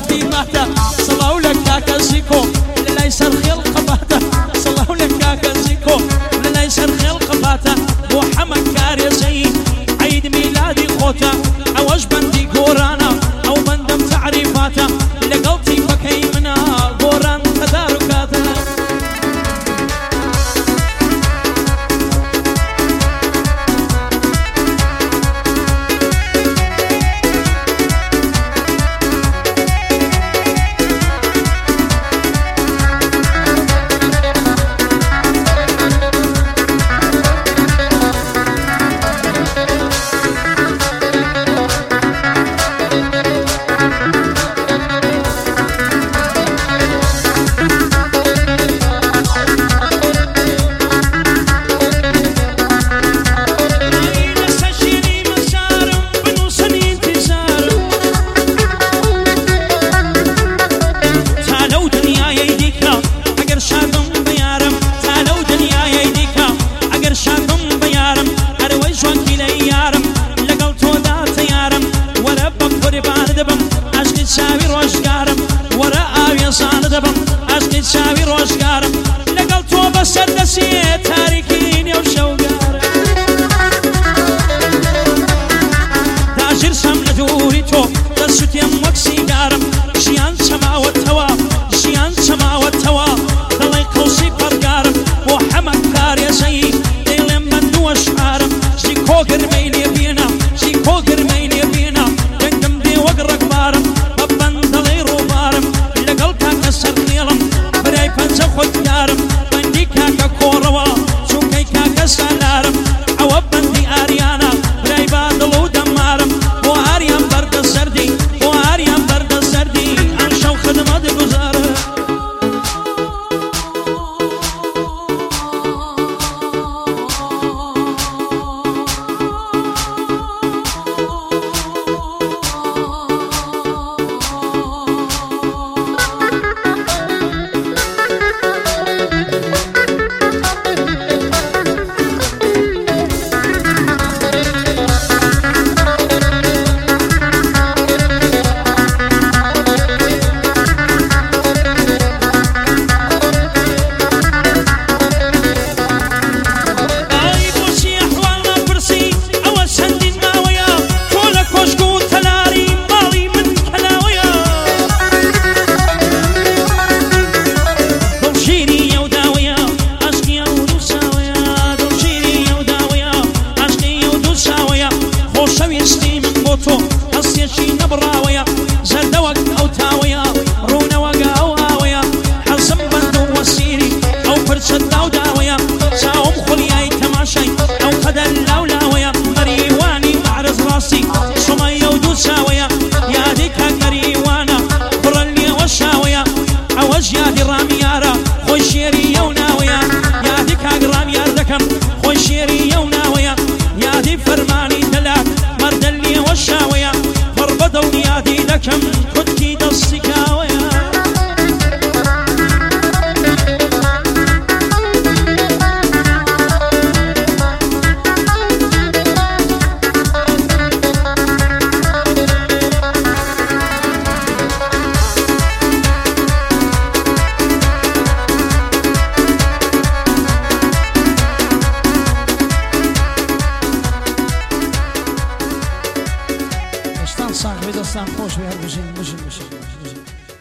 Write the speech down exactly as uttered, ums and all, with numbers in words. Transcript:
قلبي باته صلاو لك كاكا زيكو لا يسر خلق باته صلاو لك كاكا زيكو لا يسر خلق باته محمد كاري زي عيد ميلادي خوته عوج بندي قورانا او بندم تعريفاته لقلتي بكي منا قوران تداركاته شاوي روشقارم لقل تو بسر دسيه تاريكين يو شوقارم تاجر سم لدوري تو دسوت يم وكسيقارم جيان سما والتوا جيان سما والتوا دلي قوسي فرقارم محمد كاري زي ديلم من دو اشعارم جي كوكر ميلي بينا جي كوكر ميلي بينا يندم دي وقرق بارم ببن دلي روبارم لقل كاكسر نيلم پنجه خود دارم بندی کاکا کوروا چوکی کاکا سالارم عواب بندی آریانا برای بادلو دمارم بو آریان برد سردی بو آریان برد سردی انشو خدمت گذارم كم كنتي دصكاويا صاحبي دستان خوش بيهر بجين بجين بجين